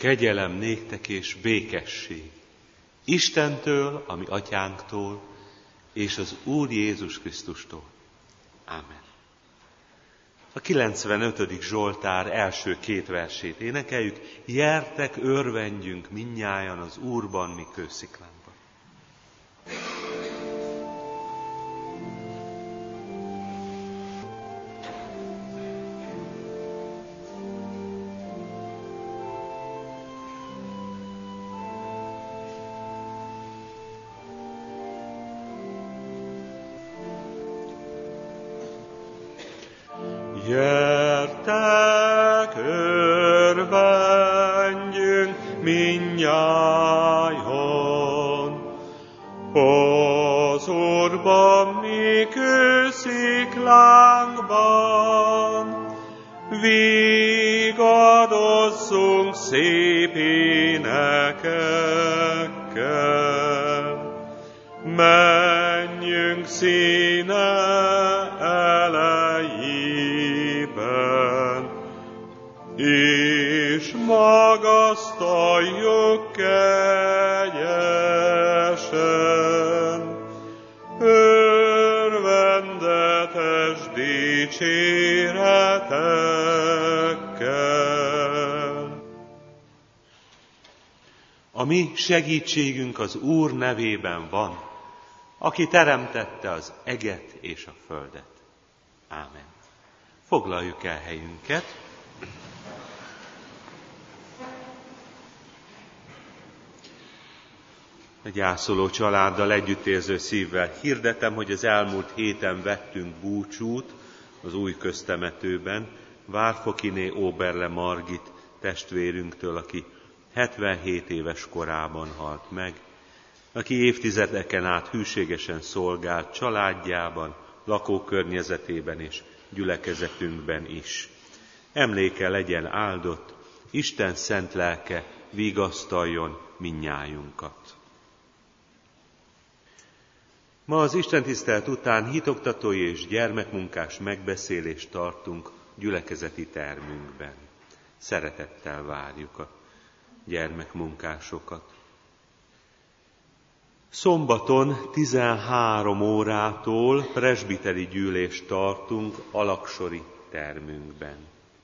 Kegyelem néktek és békesség Istentől, a mi atyánktól, és az Úr Jézus Krisztustól. Ámen. A 95. Zsoltár első 2 versét énekeljük. Gyertek, örvendjünk mindnyájan az Úrban, mi kősziklánkban. Gyertek, örvendjünk mindnyájan, az Úrban mi kősziklánkban, vigadozzunk szép énekekkel, menjünk színe elejében, és magasztaljuk kegyesen, örvendetes dicséretekkel. A mi segítségünk az Úr nevében van, aki teremtette az eget és a földet. Ámen. Foglaljuk el helyünket. A gyászoló családdal együttérző szívvel hirdetem, hogy az elmúlt héten vettünk búcsút az új köztemetőben Várfokiné Óberle Margit testvérünktől, aki 77 éves korában halt meg, aki évtizedeken át hűségesen szolgált családjában, lakókörnyezetében és gyülekezetünkben is. Emléke legyen áldott, Isten szent lelke vigasztaljon mindnyájunkat. Ma az istentisztelet után hitoktatói és gyermekmunkás megbeszélést tartunk gyülekezeti termünkben. Szeretettel várjuk a gyermekmunkásokat. Szombaton 13 órától presbiteri gyűlést tartunk Alaksori termünkben.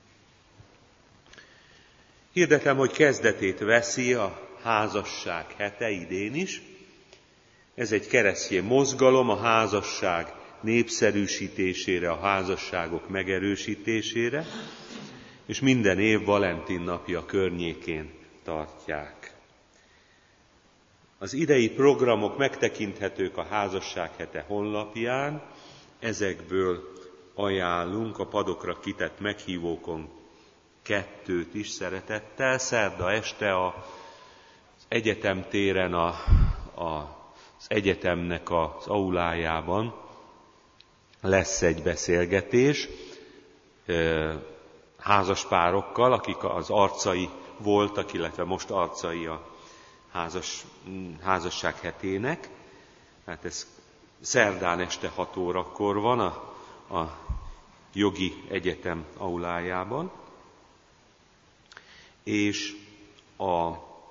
Hirdetem, hogy kezdetét veszi a házasság hete idén is. Ez egy keresztény mozgalom a házasság népszerűsítésére, a házasságok megerősítésére, és minden év Valentin napja környékén tartják. Az idei programok megtekinthetők a Házasság hete honlapján, ezekből ajánlunk a padokra kitett meghívókon 2 is szeretettel. Szerda este az egyetem téren az egyetemnek az aulájában lesz egy beszélgetés házaspárokkal, akik az arcai voltak, illetve most arcai a házasság hetének. Hát ez szerdán este 6 órakor van a jogi egyetem aulájában, és a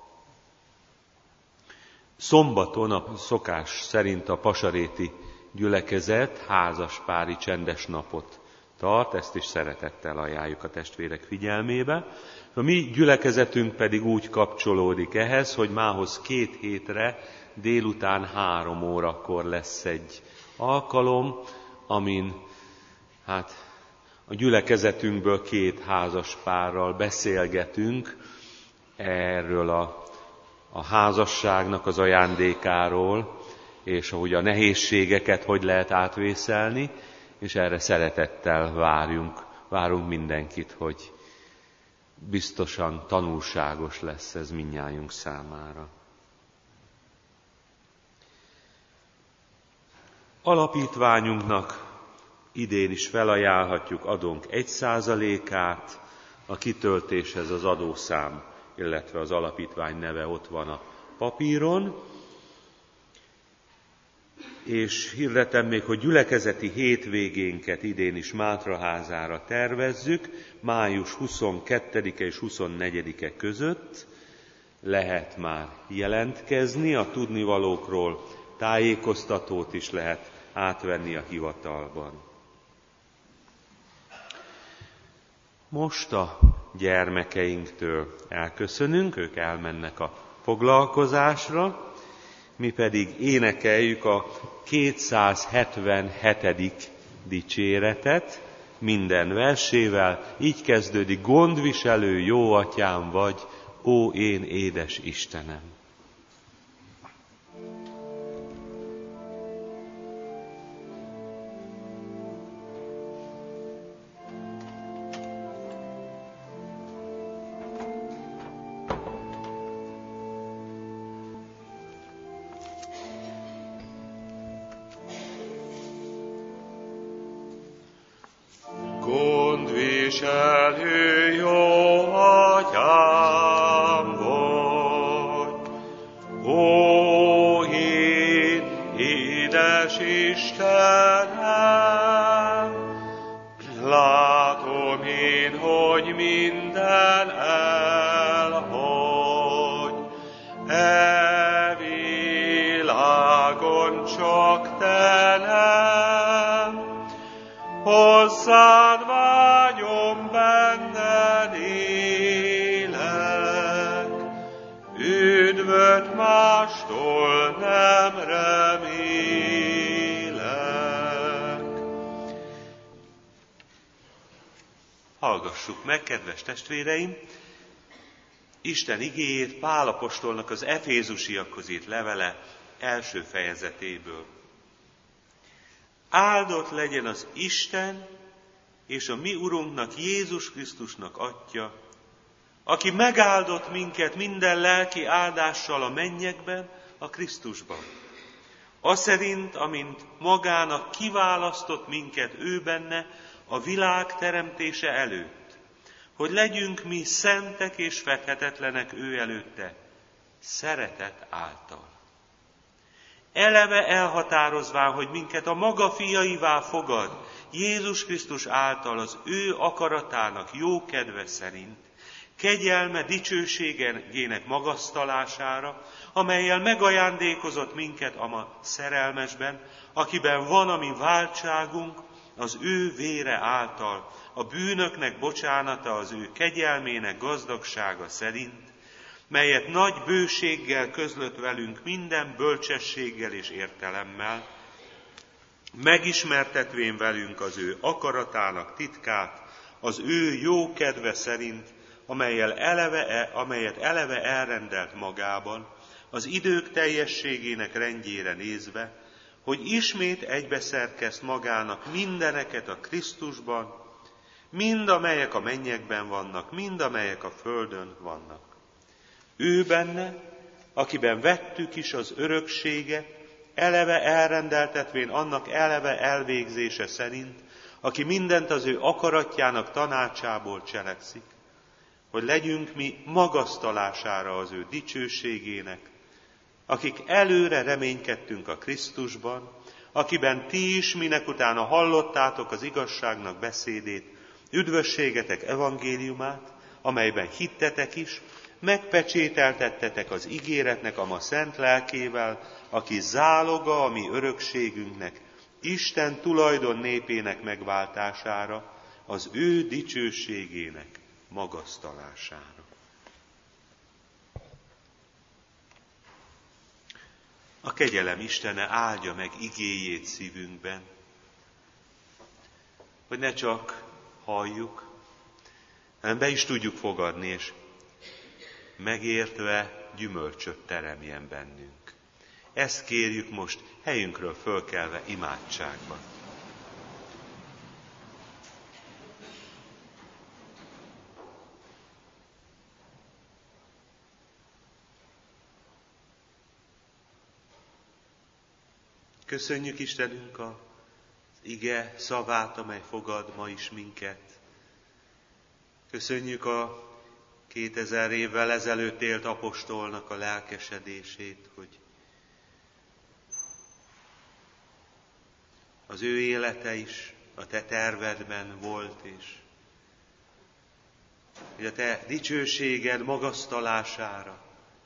szombaton a szokás szerint a pasaréti gyülekezet házaspári csendes napot tart, ezt is szeretettel ajánljuk a testvérek figyelmébe. A mi gyülekezetünk pedig úgy kapcsolódik ehhez, hogy mához 2 hétre délután 3 órakor lesz egy alkalom, amin a gyülekezetünkből 2 házaspárral beszélgetünk erről a házasságnak az ajándékáról, és ahogy a nehézségeket hogy lehet átvészelni, és erre szeretettel várunk mindenkit, hogy biztosan tanulságos lesz ez mindnyájunk számára. Alapítványunknak idén is felajánlhatjuk adónk 1%-át, a kitöltéshez az adószám, illetve az alapítvány neve ott van a papíron. És hirdetem még, hogy gyülekezeti hétvégénket idén is Mátraházára tervezzük, május 22-e és 24-e között. lehet már jelentkezni a tudnivalókról, tájékoztatót is lehet átvenni a hivatalban. Most a gyermekeinktől elköszönünk, ők elmennek a foglalkozásra, mi pedig énekeljük a 277. dicséretet minden versével. Így kezdődik: gondviselő jó atyám vagy, ó én édes Istenem. Gondviselő jó atyám vagy, ó én édes Istenem, látom én, hogy minden elhagy, e világon csak te nem, hozzád vágyom, benned élek, üdvöt mástól nem remélek. Hallgassuk meg, kedves testvéreim, Isten igéjét Pál apostolnak az Efézusiakhoz írt levele első fejezetéből. Áldott legyen az Isten és a mi Urunknak, Jézus Krisztusnak Atya, aki megáldott minket minden lelki áldással a mennyekben, a Krisztusban. Aszerint, amint magának kiválasztott minket ő benne a világ teremtése előtt, hogy legyünk mi szentek és fedhetetlenek ő előtte, szeretet által. Eleve elhatározván, hogy minket a maga fiaivá fogad, Jézus Krisztus által az ő akaratának jó kedve szerint, kegyelme dicsőségének magasztalására, amellyel megajándékozott minket a ma szerelmesben, akiben van a mi váltságunk, az ő vére által, a bűnöknek bocsánata az ő kegyelmének gazdagsága szerint, melyet nagy bőséggel közlött velünk minden bölcsességgel és értelemmel, megismertetvén velünk az ő akaratának titkát, az ő jó kedve szerint, amelyet eleve elrendelt magában, az idők teljességének rendjére nézve, hogy ismét egybeszerkeszt magának mindeneket a Krisztusban, mind amelyek a mennyekben vannak, mind amelyek a földön vannak. Ő benne, akiben vettük is az örökséget, eleve elrendeltetvén annak eleve elvégzése szerint, aki mindent az ő akaratjának tanácsából cselekszik, hogy legyünk mi magasztalására az ő dicsőségének, akik előre reménykedtünk a Krisztusban, akiben ti is, minekutána hallottátok az igazságnak beszédét, üdvösségetek evangéliumát, amelyben hittetek is, megpecsételtettetek az ígéretnek a ma szent lelkével, aki záloga a mi örökségünknek, Isten tulajdon népének megváltására, az ő dicsőségének magasztalására. A kegyelem Istene áldja meg igéjét szívünkben, hogy ne csak halljuk, hanem be is tudjuk fogadni, és megértve gyümölcsöt teremjen bennünk. Ezt kérjük most helyünkről fölkelve imádságban. Köszönjük Istenünk az ige szavát, amely fogad ma is minket. Köszönjük a 2000 évvel ezelőtt élt apostolnak a lelkesedését, hogy az ő élete is a te tervedben volt, és hogy a te dicsőséged magasztalására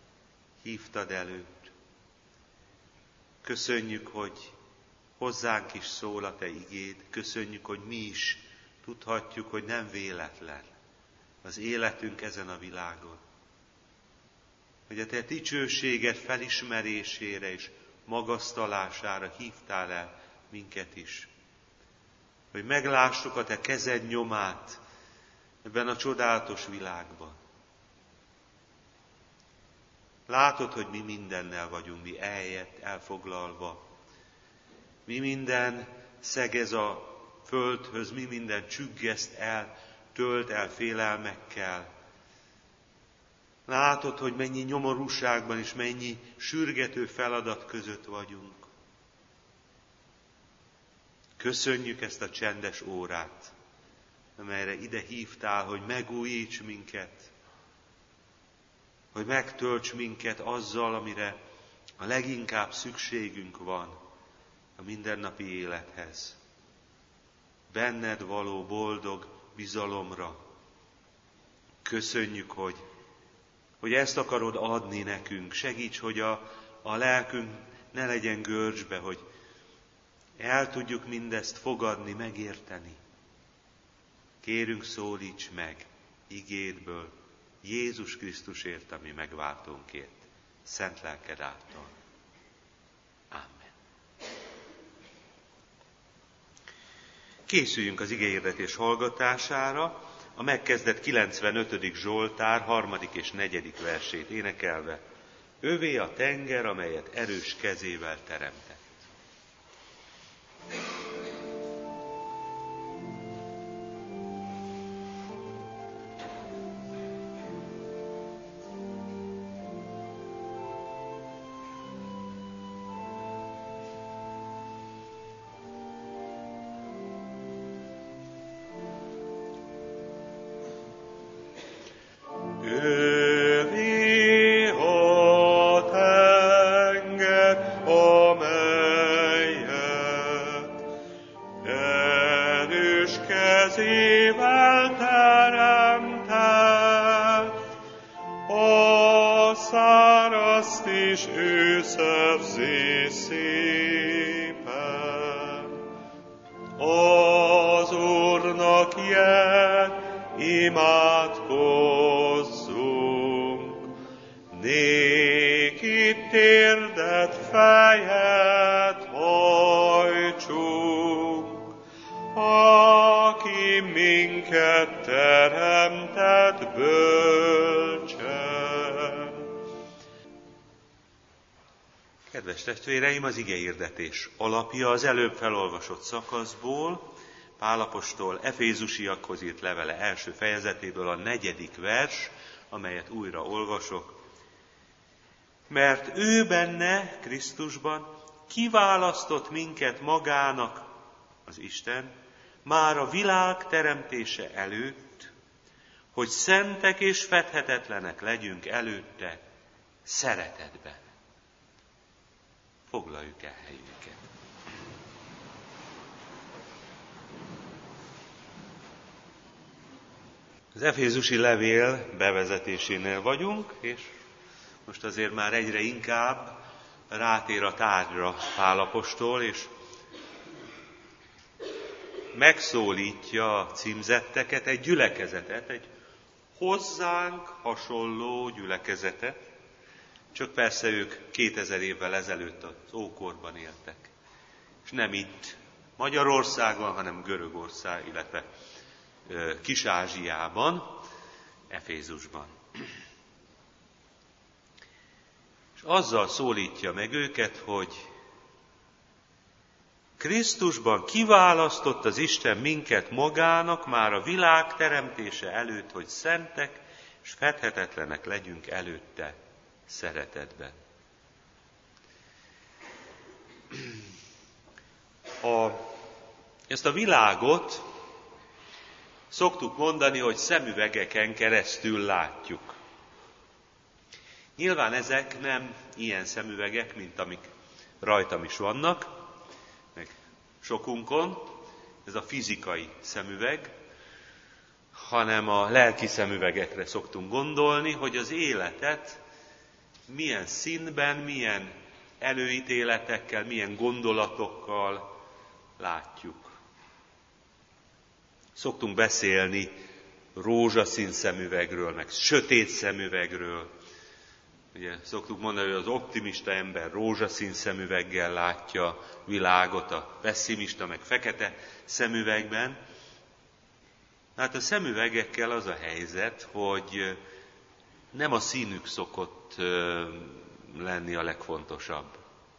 hívtad előtt. Köszönjük, hogy hozzánk is szól a te igéd, köszönjük, hogy mi is tudhatjuk, hogy nem véletlen az életünk ezen a világon. Hogy a te dicsőséged felismerésére és magasztalására hívtál el minket is. Hogy meglássuk a te kezed nyomát ebben a csodálatos világban. Látod, hogy mi mindennel vagyunk, mi elfoglalva. Mi minden szegez a földhöz, mi minden csüggeszt el, tölt el félelmekkel. Látod, hogy mennyi nyomorúságban és mennyi sürgető feladat között vagyunk. Köszönjük ezt a csendes órát, amelyre ide hívtál, hogy megújíts minket, hogy megtölts minket azzal, amire a leginkább szükségünk van a mindennapi élethez. Benned való boldog bizalomra. Köszönjük, hogy ezt akarod adni nekünk. Segíts, hogy a lelkünk ne legyen görcsbe, hogy el tudjuk mindezt fogadni, megérteni. Kérünk, szólíts meg igédből, Jézus Krisztusért, ami megváltónkért, szent lelked által. Amen. Készüljünk az igehirdetés hallgatására, a megkezdett 95. Zsoltár 3. és 4. versét énekelve. Övé a tenger, amelyet erős kezével teremtett. Kedves testvéreim, az igehirdetés alapja az előbb felolvasott szakaszból, Pál apostol Efézusiakhoz írt levele első fejezetéből a 4. vers, amelyet újra olvasok. Mert ő benne, Krisztusban kiválasztott minket magának, az Isten, már a világ teremtése előtt, hogy szentek és fedhetetlenek legyünk előtte szeretetben. Foglaljuk el helyünket. Az efézusi levél bevezetésénél vagyunk, és most azért már egyre inkább rátér a tárgyra Pál apostol, és megszólítja a címzetteket, egy gyülekezetet, egy hozzánk hasonló gyülekezetet, csak persze ők 2000 évvel ezelőtt az ókorban éltek. És nem itt Magyarországon, hanem Görögország, illetve Kis-Ázsiában, Efézusban. És azzal szólítja meg őket, hogy Krisztusban kiválasztott az Isten minket magának már a világ teremtése előtt, hogy szentek és fedhetetlenek legyünk előtte szeretetben. Ezt a világot szoktuk mondani, hogy szemüvegeken keresztül látjuk. Nyilván ezek nem ilyen szemüvegek, mint amik rajtam is vannak, meg sokunkon, ez a fizikai szemüveg, hanem a lelki szemüvegekre szoktunk gondolni, hogy az életet milyen színben, milyen előítéletekkel, milyen gondolatokkal látjuk. Szoktunk beszélni rózsaszín szemüvegről, meg sötét szemüvegről. Ugye szoktuk mondani, hogy az optimista ember rózsaszín szemüveggel látja világot, a pesszimista meg fekete szemüvegben. Hát a szemüvegekkel az a helyzet, hogy nem a színük szokott lenni a legfontosabb.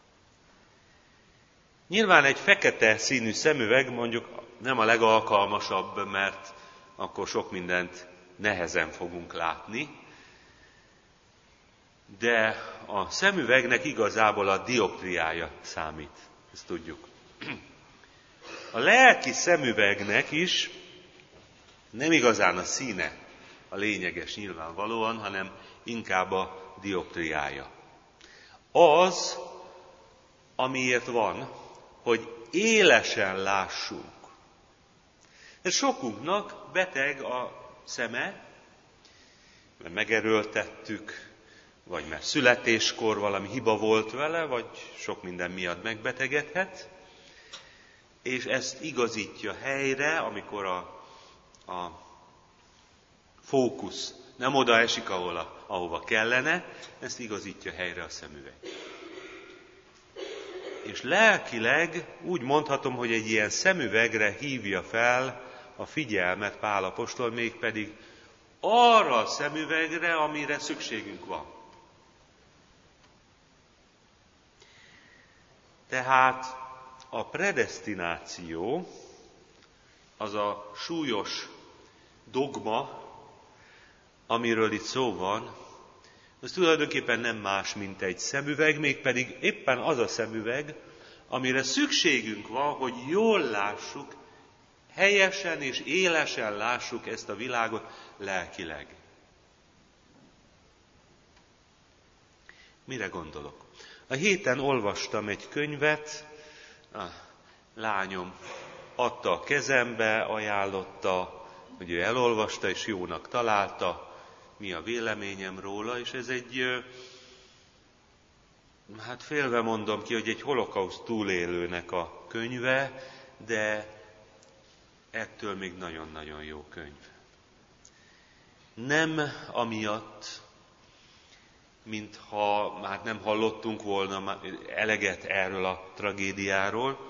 Nyilván egy fekete színű szemüveg mondjuk nem a legalkalmasabb, mert akkor sok mindent nehezen fogunk látni, de a szemüvegnek igazából a dioptriája számít, ezt tudjuk. A lelki szemüvegnek is nem igazán a színe a lényeges nyilvánvalóan, hanem inkább a dioptriája. Az, amiért van, hogy élesen lássunk. Ez sokunknak beteg a szeme, mert megerőltettük, vagy mert születéskor valami hiba volt vele, vagy sok minden miatt megbetegedhet, és ezt igazítja helyre, amikor a fókusz nem oda esik, ahova kellene, ezt igazítja helyre a szemüveg. És lelkileg úgy mondhatom, hogy egy ilyen szemüvegre hívja fel a figyelmet Pál apostol, mégpedig arra a szemüvegre, amire szükségünk van. Tehát a predesztináció, az a súlyos dogma, amiről itt szó van, az tulajdonképpen nem más, mint egy szemüveg, mégpedig éppen az a szemüveg, amire szükségünk van, hogy jól lássuk, helyesen és élesen lássuk ezt a világot lelkileg. Mire gondolok? A héten olvastam egy könyvet, a lányom adta a kezembe, ajánlotta, hogy ő elolvasta és jónak találta, mi a véleményem róla, és ez egy, hát félve mondom ki, hogy egy holokauszt túlélőnek a könyve, de ettől még nagyon-nagyon jó könyv. Nem amiatt, mintha már nem hallottunk volna eleget erről a tragédiáról.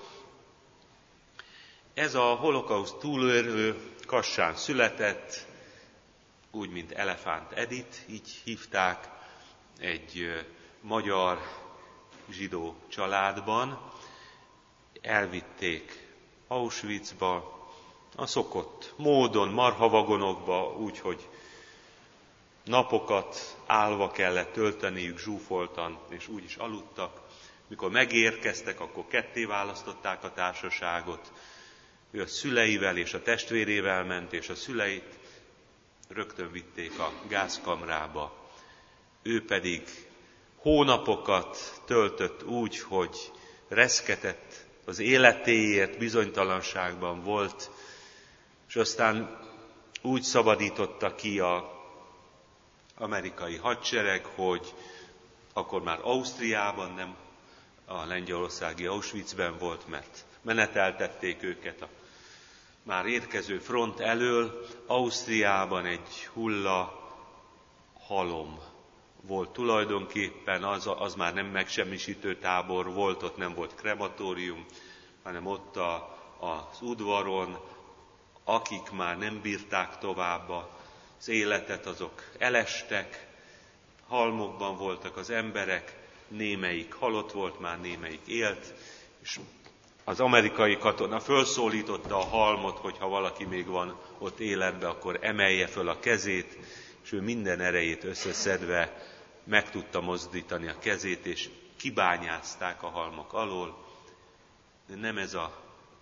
Ez a holokauszt túlélő Kassán született, úgy, mint Elefánt Edith, így hívták, egy magyar zsidó családban. Elvitték Auschwitzba, a szokott módon, marhavagonokba, úgyhogy napokat állva kellett tölteniük zsúfoltan, és úgy is aludtak. Mikor megérkeztek, akkor ketté választották a társaságot. Ő a szüleivel és a testvérével ment, és a szüleit rögtön vitték a gázkamrába. Ő pedig hónapokat töltött úgy, hogy reszketett az életéért, bizonytalanságban volt, és aztán úgy szabadította ki az amerikai hadsereg, hogy akkor már Ausztriában, nem a lengyelországi Auschwitzben volt, mert meneteltették őket a már érkező front elől. Ausztriában egy hulla halom volt tulajdonképpen, az már nem megsemmisítő tábor volt, ott nem volt krematórium, hanem ott az udvaron, akik már nem bírták tovább az életet, azok elestek, halmokban voltak az emberek, némelyik halott volt, már némelyik élt, és az amerikai katona fölszólította a halmot, hogy ha valaki még van ott életben, akkor emelje föl a kezét, és ő minden erejét összeszedve meg tudta mozdítani a kezét, és kibányázták a halmok alól. De nem ez a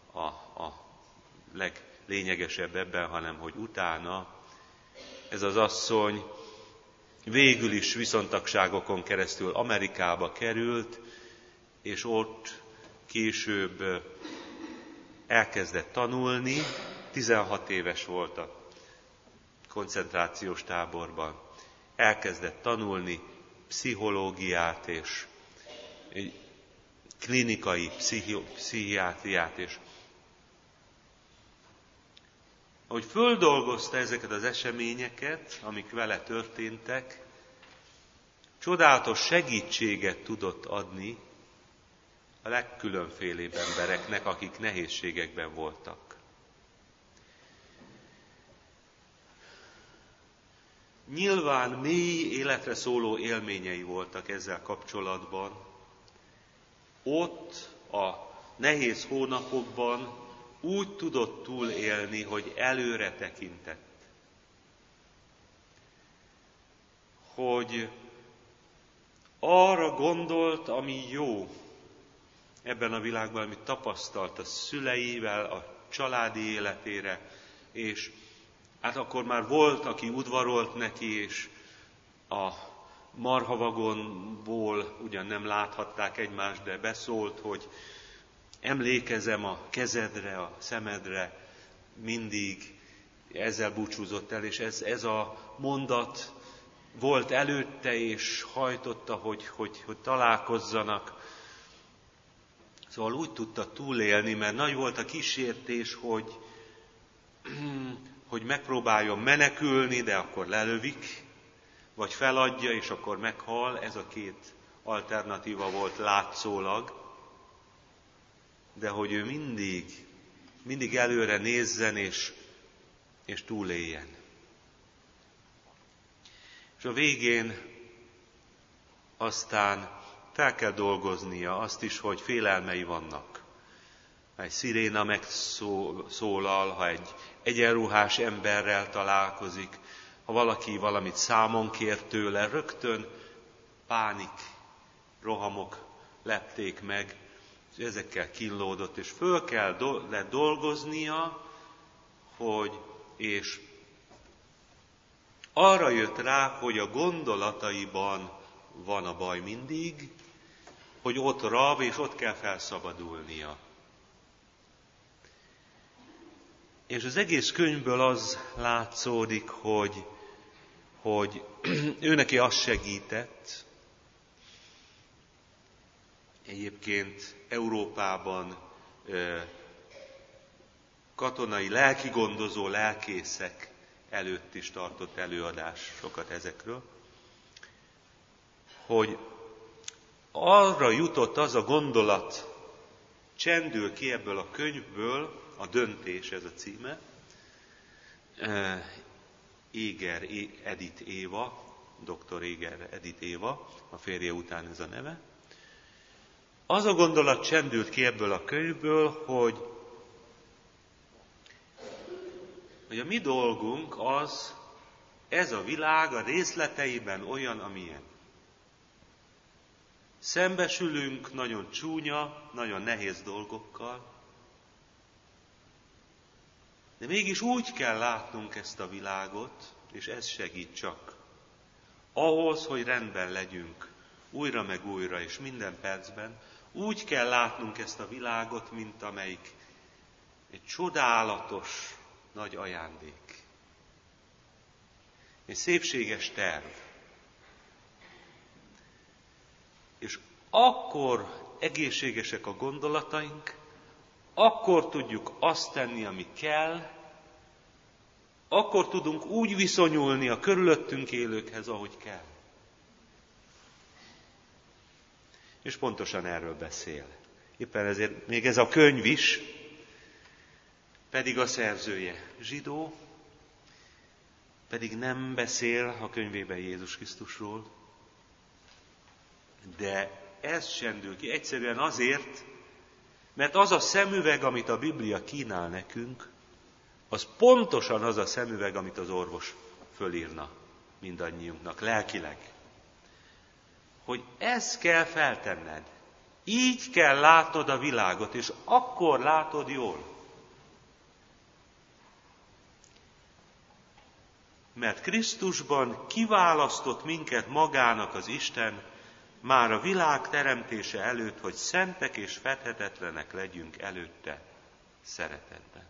leglényegesebb ebben, hanem hogy utána ez az asszony végül is viszontagságokon keresztül Amerikába került, és ott később elkezdett tanulni, 16 éves volt a koncentrációs táborban. Elkezdett tanulni, pszichológiát és klinikai pszichiátriát, és ahogy földolgozta ezeket az eseményeket, amik vele történtek, csodálatos segítséget tudott adni a legkülönfélébb embereknek, akik nehézségekben voltak. Nyilván mély életre szóló élményei voltak ezzel kapcsolatban. Ott a nehéz hónapokban úgy tudott túlélni, hogy előre tekintett. Hogy arra gondolt, ami jó ebben a világban, amit tapasztalt a szüleivel, a családi életére, és hát akkor már volt, aki udvarolt neki, és a marhavagonból ugyan nem láthatták egymást, de beszólt, hogy emlékezem a kezedre, a szemedre, mindig ezzel búcsúzott el, és ez a mondat volt előtte, és hajtotta, hogy találkozzanak. Szóval úgy tudta túlélni, mert nagy volt a kísértés, hogy megpróbáljon menekülni, de akkor lelövik, vagy feladja, és akkor meghal. Ez a két alternatíva volt látszólag. De hogy ő mindig előre nézzen, és túléljen. És a végén aztán fel kell dolgoznia azt is, hogy félelmei vannak. Ha egy sziréna megszólal, ha egy egyenruhás emberrel találkozik, ha valaki valamit számon kér tőle, rögtön pánik, rohamok lepték meg, és ezekkel kínlódott, és föl kell dolgoznia, és arra jött rá, hogy a gondolataiban van a baj mindig, hogy ott rab, és ott kell felszabadulnia. És az egész könyvből az látszódik, hogy ő neki az segített. Egyébként Európában katonai lelkigondozó lelkészek előtt is tartott előadásokat ezekről, hogy arra jutott az a gondolat, csendül ki ebből a könyvből, a Döntés, ez a címe, Éger Edith Éva, dr. Éger Edith Éva, a férje után ez a neve. Az a gondolat csendült ki ebből a könyvből, hogy a mi dolgunk az, ez a világ a részleteiben olyan, amilyen. Szembesülünk nagyon csúnya, nagyon nehéz dolgokkal, de mégis úgy kell látnunk ezt a világot, és ez segít csak. Ahhoz, hogy rendben legyünk, újra meg újra, és minden percben, úgy kell látnunk ezt a világot, mint amelyik egy csodálatos, nagy ajándék. Egy szépséges terv. És akkor egészségesek a gondolataink, akkor tudjuk azt tenni, ami kell, akkor tudunk úgy viszonyulni a körülöttünk élőkhez, ahogy kell. És pontosan erről beszél. Éppen ezért még ez a könyv is, pedig a szerzője zsidó, pedig nem beszél a könyvében Jézus Krisztusról, de ez csendül ki egyszerűen azért, mert az a szemüveg, amit a Biblia kínál nekünk, az pontosan az a szemüveg, amit az orvos fölírna mindannyiunknak, lelkileg. Hogy ezt kell feltenned. Így kell látnod a világot, és akkor látod jól. Mert Krisztusban kiválasztott minket magának az Isten már a világ teremtése előtt, hogy szentek és fedhetetlenek legyünk előtte szeretetben.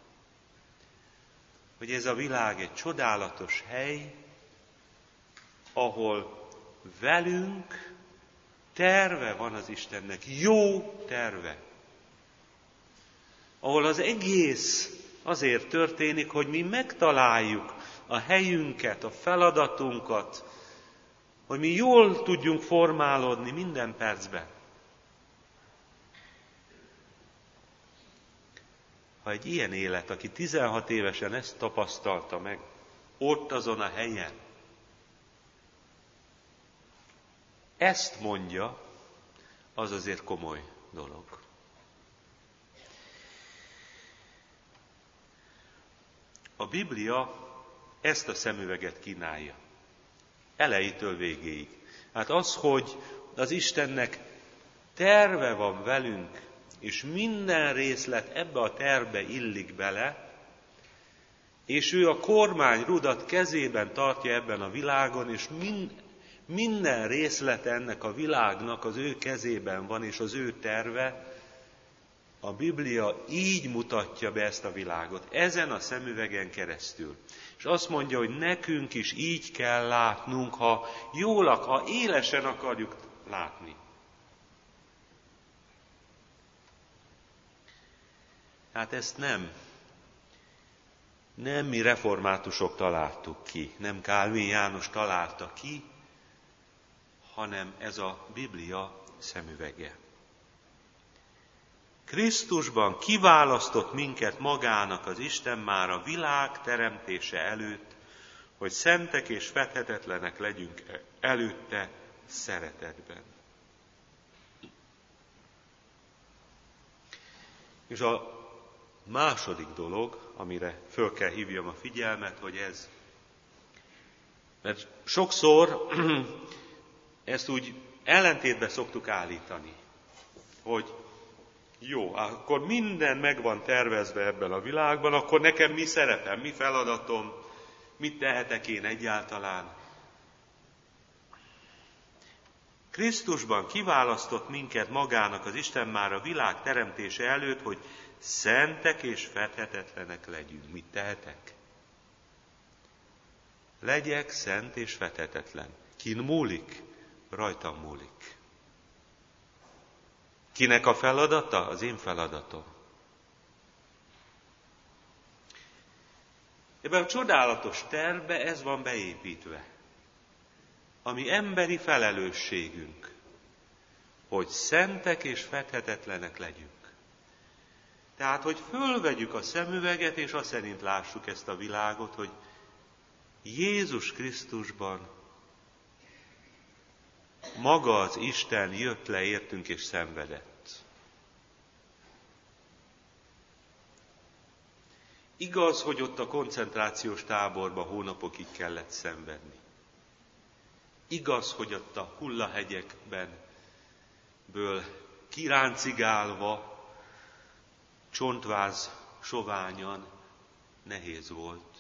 Hogy ez a világ egy csodálatos hely, ahol velünk terve van az Istennek, jó terve. Ahol az egész azért történik, hogy mi megtaláljuk a helyünket, a feladatunkat, hogy mi jól tudjunk formálódni minden percben. Ha egy ilyen élet, aki 16 évesen ezt tapasztalta meg, ott azon a helyen, ezt mondja, az azért komoly dolog. A Biblia ezt a szemüveget kínálja. Elejétől végéig. Hát az, hogy az Istennek terve van velünk, és minden részlet ebbe a tervbe illik bele, és ő a kormányrudat kezében tartja ebben a világon, és minden részlete ennek a világnak az ő kezében van, és az ő terve, a Biblia így mutatja be ezt a világot, ezen a szemüvegen keresztül. És azt mondja, hogy nekünk is így kell látnunk, ha élesen akarjuk látni. Hát ezt nem mi reformátusok találtuk ki, nem Kálvin János találta ki, hanem ez a Biblia szemüvege. Krisztusban kiválasztott minket magának az Isten már a világ teremtése előtt, hogy szentek és fedhetetlenek legyünk előtte szeretetben. És a második dolog, amire föl kell hívjam a figyelmet, hogy ez. Mert sokszor ezt úgy ellentétbe szoktuk állítani, hogy jó, akkor minden meg van tervezve ebben a világban, akkor nekem mi szerepem, mi feladatom, mit tehetek én egyáltalán. Krisztusban kiválasztott minket magának az Isten már a világ teremtése előtt, hogy szentek és fedhetetlenek legyünk. Mit tehetek? Legyek szent és fedhetetlen. Kin múlik? Rajtam múlik. Kinek a feladata? Az én feladatom. Ebben a csodálatos tervbe ez van beépítve. Ami emberi felelősségünk, hogy szentek és fedhetetlenek legyünk. Tehát, hogy fölvegyük a szemüveget, és azt szerint lássuk ezt a világot, hogy Jézus Krisztusban maga az Isten jött le értünk és szenvedett. Igaz, hogy ott a koncentrációs táborban hónapokig kellett szenvedni. Igaz, hogy ott a hullahegyekben kiráncigálva, csontváz soványan nehéz volt.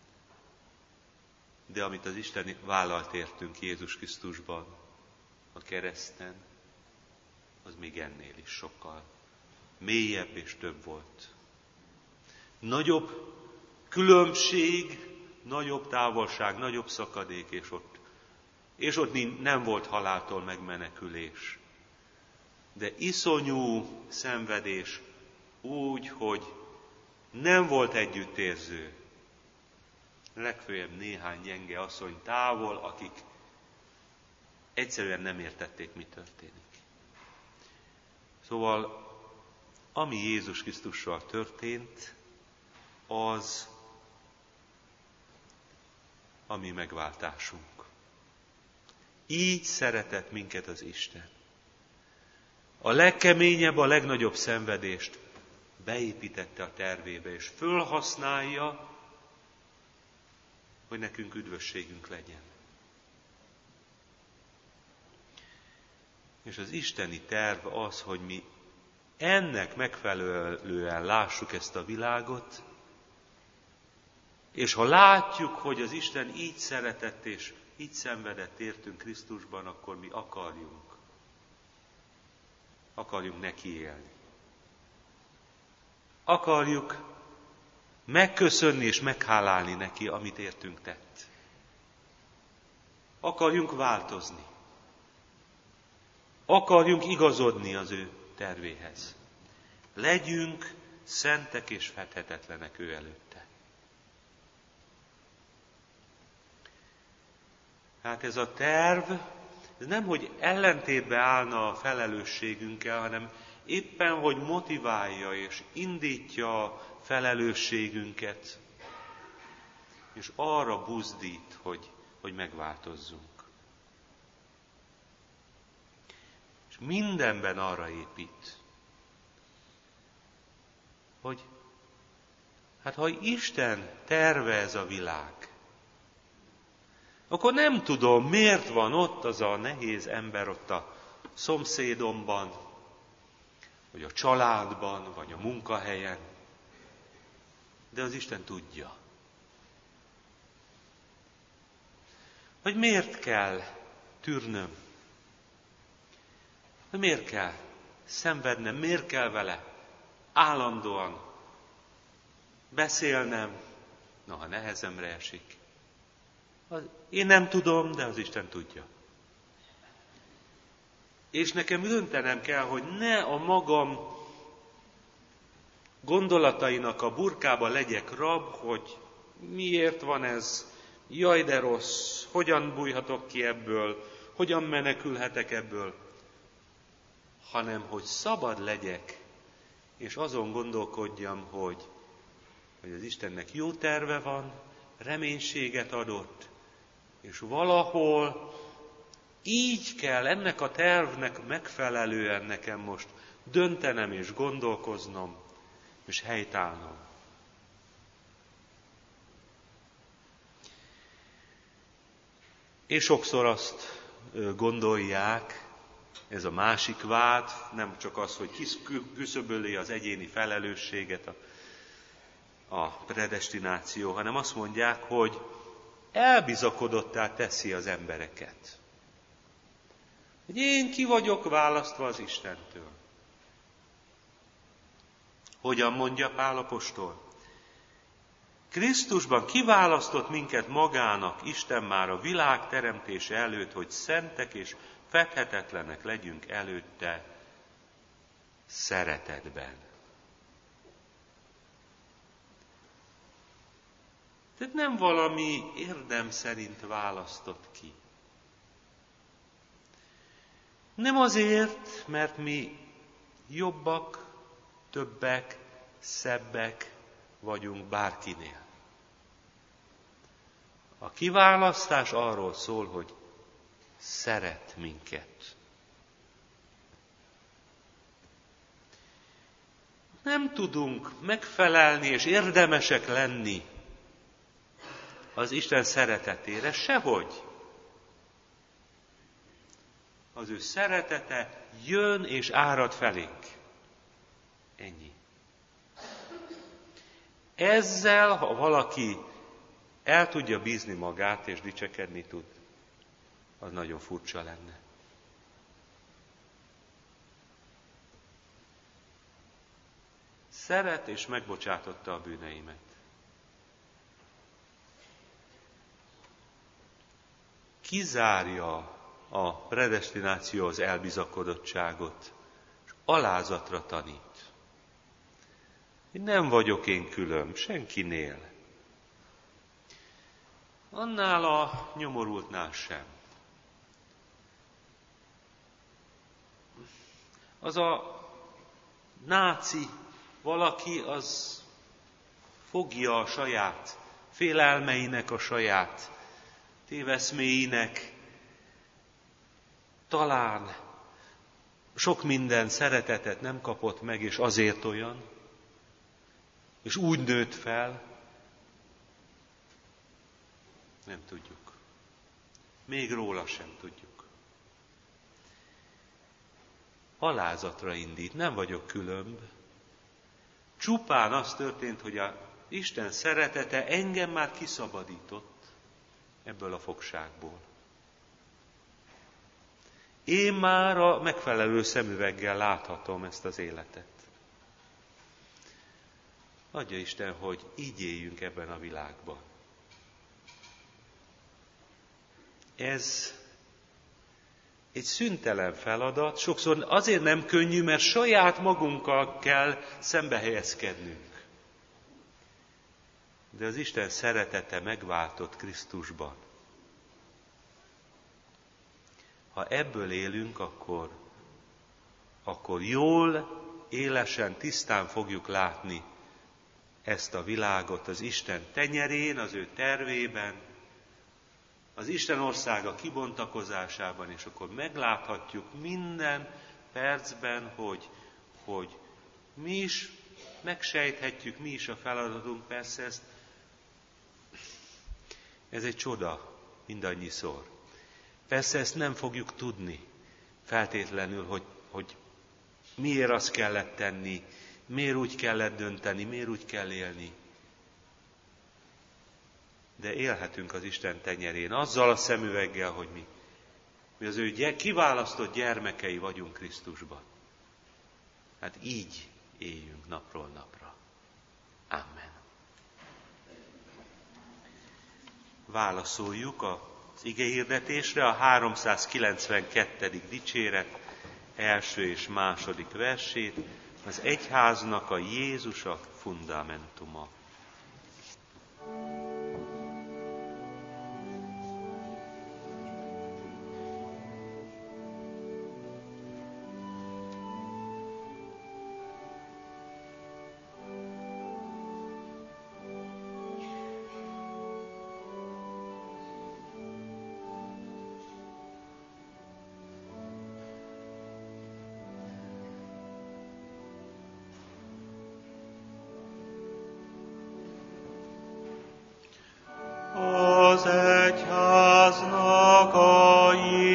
De amit az Isten vállalt értünk Jézus Krisztusban, a kereszten, az még ennél is sokkal mélyebb és több volt. Nagyobb különbség, nagyobb távolság, nagyobb szakadék, és ott nem volt haláltól megmenekülés. De iszonyú szenvedés úgy, hogy nem volt együttérző. Legfőjebb néhány gyenge asszony távol, akik egyszerűen nem értették, mi történik. Szóval, ami Jézus Krisztussal történt, az a mi megváltásunk. Így szeretett minket az Isten. A legkeményebb, a legnagyobb szenvedést beépítette a tervébe, és fölhasználja, hogy nekünk üdvösségünk legyen. És az isteni terv az, hogy mi ennek megfelelően lássuk ezt a világot, és ha látjuk, hogy az Isten így szeretett és így szenvedett értünk Krisztusban, akkor mi akarjunk neki élni. Akarjuk megköszönni és meghálálni neki, amit értünk tett. Akarjunk változni. Akarjunk igazodni az ő tervéhez. Legyünk szentek és fedhetetlenek ő előtte. Hát ez a terv, ez nem, hogy ellentétbe állna a felelősségünkkel, hanem éppen, hogy motiválja és indítja a felelősségünket, és arra buzdít, hogy megváltozzunk. És mindenben arra épít, hogy hát ha Isten terve ez a világ, akkor nem tudom, miért van ott az a nehéz ember ott a szomszédomban, vagy a családban, vagy a munkahelyen, de az Isten tudja. Hogy miért kell tűrnöm? Hogy miért kell szenvednem? Miért kell vele állandóan beszélnem? Na, ha nehezemre esik. Én nem tudom, de az Isten tudja. És nekem döntenem kell, hogy ne a magam gondolatainak a burkába legyek rab, hogy miért van ez, jaj de rossz, hogyan bújhatok ki ebből, hogyan menekülhetek ebből, hanem hogy szabad legyek, és azon gondolkodjam, hogy az Istennek jó terve van, reménységet adott, és valahol így kell ennek a tervnek megfelelően nekem most döntenem és gondolkoznom, és helytállnom. És sokszor azt gondolják, ez a másik vád, nem csak az, hogy kiküszöböli az egyéni felelősséget a predestináció, hanem azt mondják, hogy elbizakodottá teszi az embereket. Hogy én ki vagyok választva az Istentől. Hogyan mondja Pál apostol? Krisztusban kiválasztott minket magának Isten már a világ teremtése előtt, hogy szentek és fedhetetlenek legyünk előtte szeretetben. Tehát nem valami érdem szerint választott ki. Nem azért, mert mi jobbak, többek, szebbek vagyunk bárkinél. A kiválasztás arról szól, hogy szeret minket. Nem tudunk megfelelni és érdemesek lenni az Isten szeretetére, sehogy. Az ő szeretete jön és árad felénk. Ennyi. Ezzel, ha valaki el tudja bízni magát és dicsekedni tud, az nagyon furcsa lenne. Szeret és megbocsátotta a bűneimet. Kizárja a predestináció az elbizakodottságot, és alázatra tanít. Nem vagyok én különb, senkinél. Annál a nyomorultnál sem. Az a náci valaki, az fogja a saját félelmeinek, a saját téveszméinek, talán sok minden szeretetet nem kapott meg, és azért olyan, és úgy nőtt fel, nem tudjuk. Még róla sem tudjuk. Alázatra indít, nem vagyok különb. Csupán az történt, hogy az Isten szeretete engem már kiszabadított ebből a fogságból. Én már a megfelelő szemüveggel láthatom ezt az életet. Adja Isten, hogy így éljünk ebben a világban. ez egy szüntelen feladat, sokszor azért nem könnyű, mert saját magunkkal kell szembehelyezkednünk. De az Isten szeretete megváltott Krisztusban. Ha ebből élünk, akkor jól, élesen, tisztán fogjuk látni ezt a világot az Isten tenyerén, az ő tervében, az Isten országa kibontakozásában, és akkor megláthatjuk minden percben, hogy mi is megsejthetjük, mi is a feladatunk. Persze ez egy csoda mindannyiszor. Persze ezt nem fogjuk tudni feltétlenül, hogy miért azt kellett tenni, miért úgy kellett dönteni, miért úgy kell élni. De élhetünk az Isten tenyerén, azzal a szemüveggel, hogy mi az ő kiválasztott gyermekei vagyunk Krisztusban. Hát így éljünk napról napra. Amen. Válaszoljuk az igehirdetésre a 392. dicséret első és második versét, az egyháznak a Jézus a fundamentuma. Az egyháznak a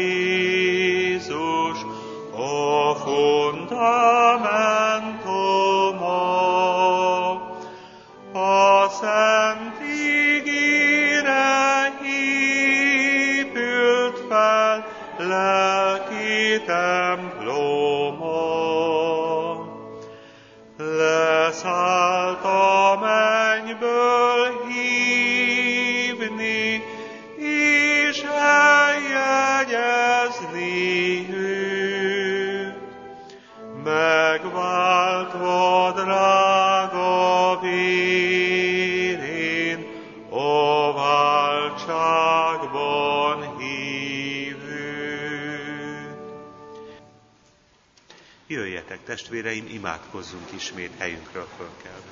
Jézus a fundamentuma, a szent ígére épült fel lelki temploma. Leszállt a mennyből hívni, és eljegyezni őt, megváltva drága vérén, a váltságban hívőt. Jöjjetek, testvéreim, imádkozzunk ismét helyünkről fölkelve.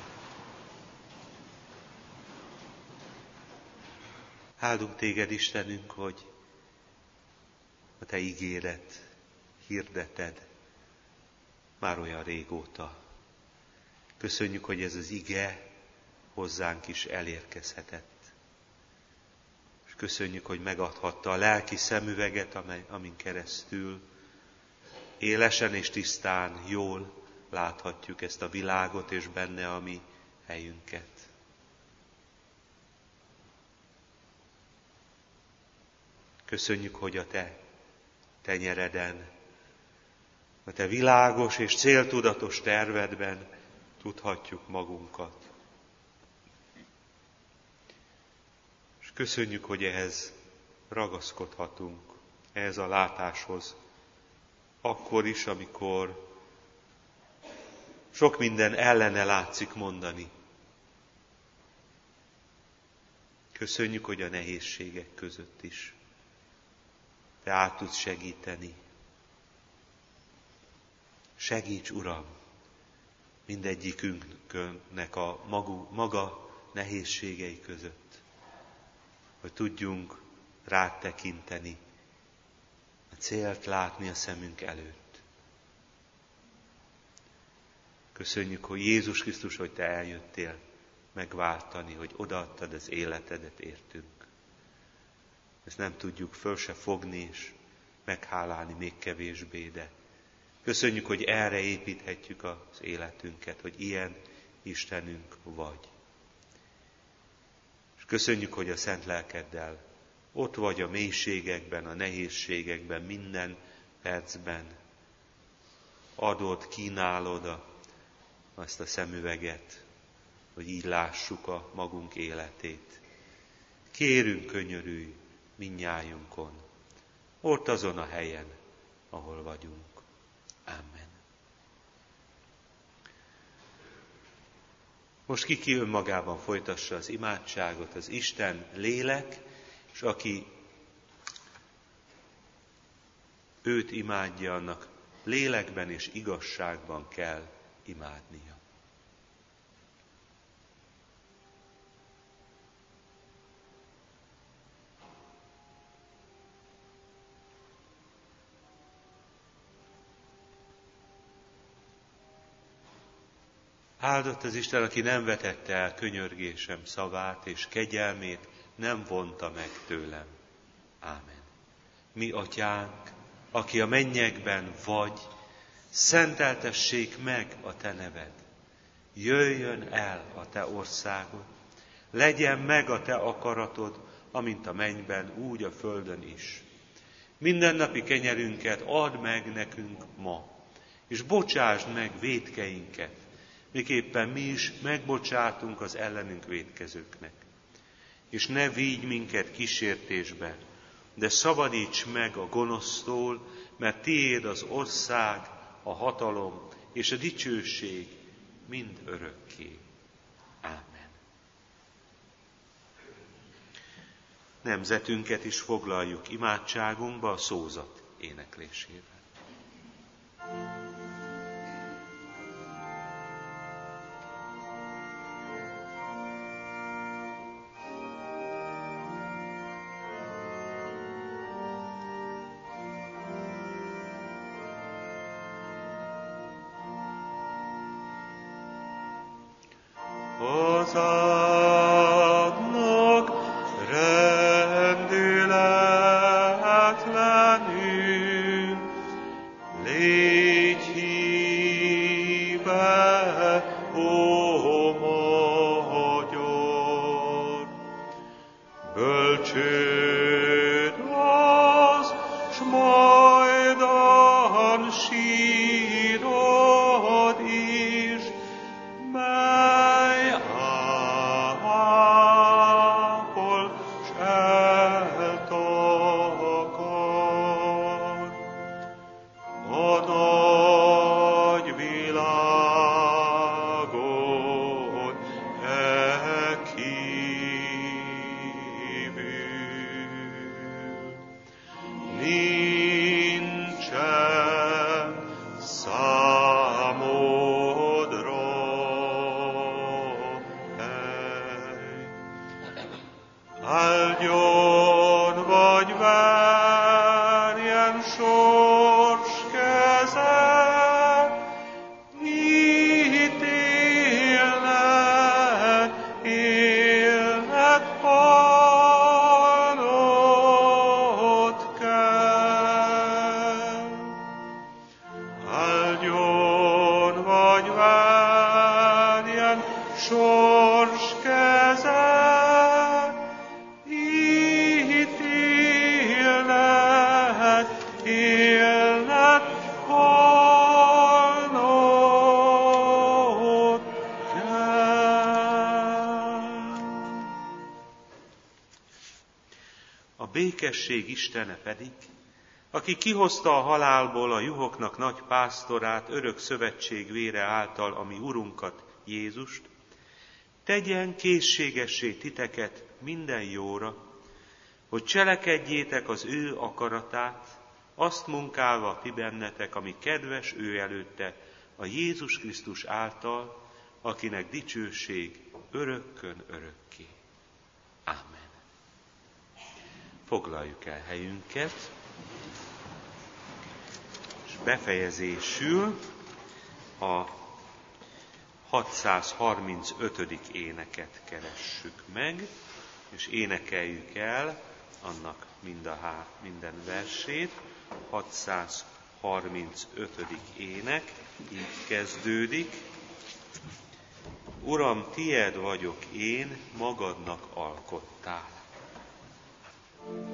Áldunk téged, Istenünk, hogy a te ígéret hirdeted már olyan régóta. Köszönjük, hogy ez az ige hozzánk is elérkezhetett. És köszönjük, hogy megadhatta a lelki szemüveget, amin keresztül élesen és tisztán, jól láthatjuk ezt a világot és benne a mi helyünket. Köszönjük, hogy a te tenyereden, a te világos és céltudatos tervedben tudhatjuk magunkat. És köszönjük, hogy ehhez ragaszkodhatunk, ehhez a látáshoz, akkor is, amikor sok minden ellene látszik mondani. Köszönjük, hogy a nehézségek között is te át tudsz segíteni. Segíts, Uram, mindegyikünknek a maga nehézségei között, hogy tudjunk rád tekinteni, a célt látni a szemünk előtt. Köszönjük, hogy Jézus Krisztus, hogy te eljöttél megváltani, hogy odaadtad az életedet értünk. Ezt nem tudjuk föl se fogni és meghálálni még kevésbé, de köszönjük, hogy erre építhetjük az életünket, hogy ilyen Istenünk vagy. És köszönjük, hogy a szent lelkeddel ott vagy a mélységekben, a nehézségekben, minden percben. Adod, kínálod azt a szemüveget, hogy így lássuk a magunk életét. Kérünk, könyörülj, mindnyájunkon, ott azon a helyen, ahol vagyunk. Amen. Most ki önmagában folytassa az imádságot, az Isten lélek, és aki őt imádja, annak lélekben és igazságban kell imádnia. Áldott az Isten, aki nem vetette el könyörgésem szavát, és kegyelmét nem vonta meg tőlem. Ámen. Mi atyánk, aki a mennyekben vagy, szenteltessék meg a te neved. Jöjjön el a te országod, legyen meg a te akaratod, amint a mennyben, úgy a földön is. Mindennapi kenyerünket add meg nekünk ma, és bocsásd meg vétkeinket, miképpen mi is megbocsátunk az ellenünk vétkezőknek. És ne vigy minket kísértésbe, de szabadíts meg a gonosztól, mert tiéd az ország, a hatalom és a dicsőség mind örökké. Ámen. Nemzetünket is foglaljuk imádságunkba a szózat éneklésével. Hozzáadnak rendületlenül, légy híve, ó magyar. Bölcsőd az, s majdan sírod is, mely ápol s eltakar. A nagy világon kívül nincsen számodra hely. Áldjon vagy verjen sors keze, ítélned, élned halnod kell. Áldjon vagy verjen sors keze, ítélned, élned halnod kell. A békesség Istene pedig, aki kihozta a halálból a juhoknak nagy pásztorát, örök szövetség vére által, a mi Urunkat, Jézust, tegyen készségessé titeket minden jóra, hogy cselekedjétek az ő akaratát, azt munkálva ti bennetek, ami kedves ő előtte, a Jézus Krisztus által, akinek dicsőség örökkön örökké. Ámen. Foglaljuk el helyünket, és befejezésül a 635. éneket keressük meg, és énekeljük el annak minden versét. 635. ének így kezdődik. Uram, tied vagyok én, magadnak alkottál.